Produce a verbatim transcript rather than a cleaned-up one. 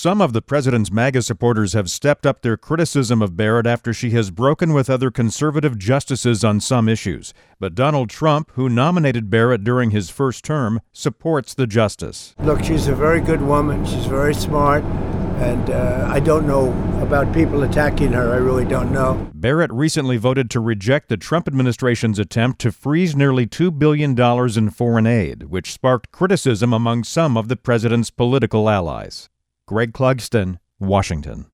Some of the president's MAGA supporters have stepped up their criticism of Barrett after she has broken with other conservative justices on some issues. But Donald Trump, who nominated Barrett during his first term, supports the justice. Look, she's a very good woman. She's very smart. And uh, I don't know about people attacking her. I really don't know. Barrett recently voted to reject the Trump administration's attempt to freeze nearly two billion dollars in foreign aid, which sparked criticism among some of the president's political allies. Greg Clugston, Washington.